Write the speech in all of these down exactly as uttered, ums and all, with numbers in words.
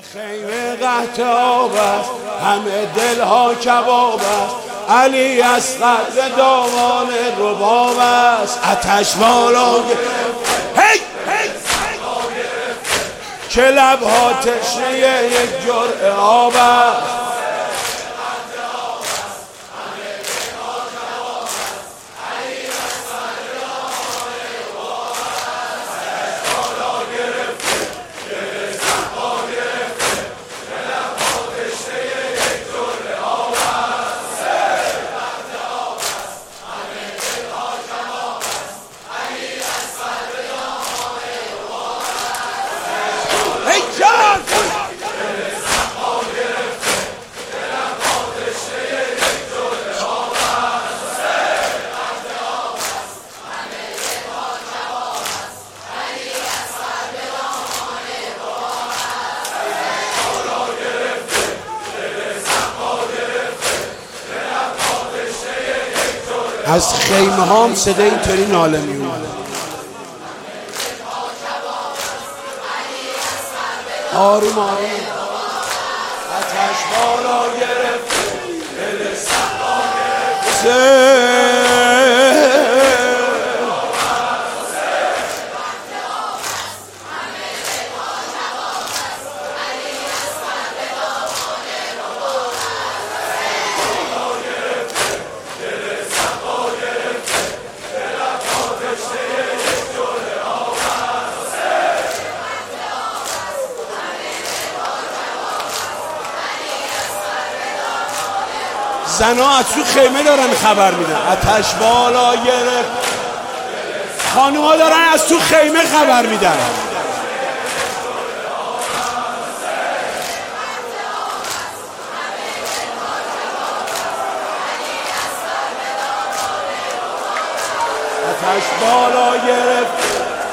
خیمه قحط آب است، همه دلها کباب است. علی اصغر به دامان رباب است. آتش بالا هی که لبها تشنه یک جرعه آب است. از خیمه هام صدا اینطوری ناله می اومد. آروم آروم آتش بالا گرفت، دل صفا گرفت. زنها از تو خیمه دارن خبر میدن. آتش بالا گرفت. خانوها دارن از تو خیمه خبر میدن. آتش بالا گرفت.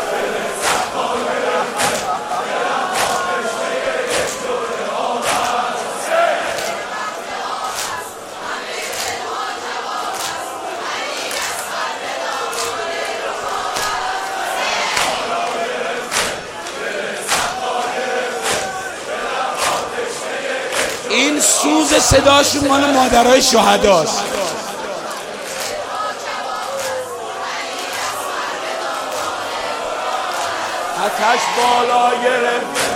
این سوز صداشون مال مادرای شهداست. آتش بالا گرفت.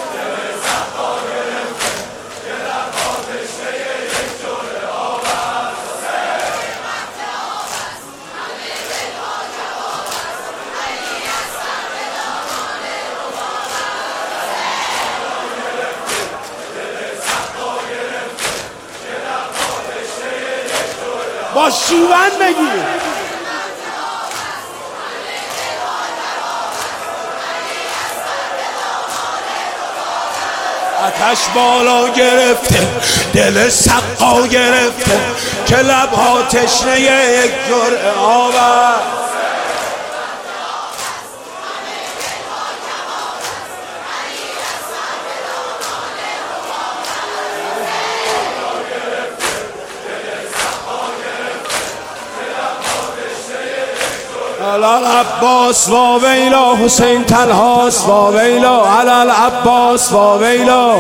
با شیون بگیر. آتش بالا گرفته، دل سقا گرفته، که لبها تشنه یک جرعه آب است. علال عباس و ویلا، حسین تنهاست و ویلا. علال عباس و ویلا.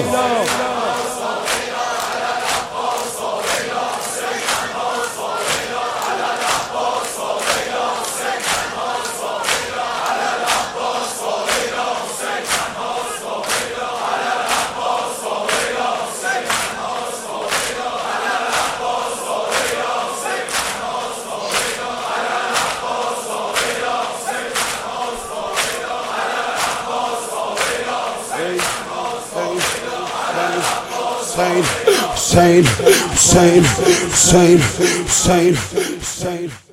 Hussein, Hussein, Hussein, Hussein, Hussein, Hussein.